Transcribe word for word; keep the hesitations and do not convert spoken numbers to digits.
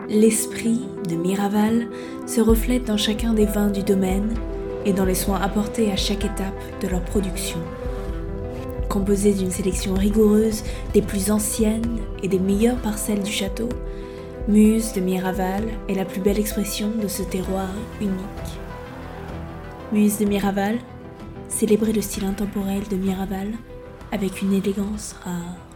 L'esprit de Miraval se reflète dans chacun des vins du domaine et dans les soins apportés à chaque étape de leur production. Composée d'une sélection rigoureuse des plus anciennes et des meilleures parcelles du château, Muse de Miraval est la plus belle expression de ce terroir unique. Muse de Miraval, célébrez le style intemporel de Miraval avec une élégance rare.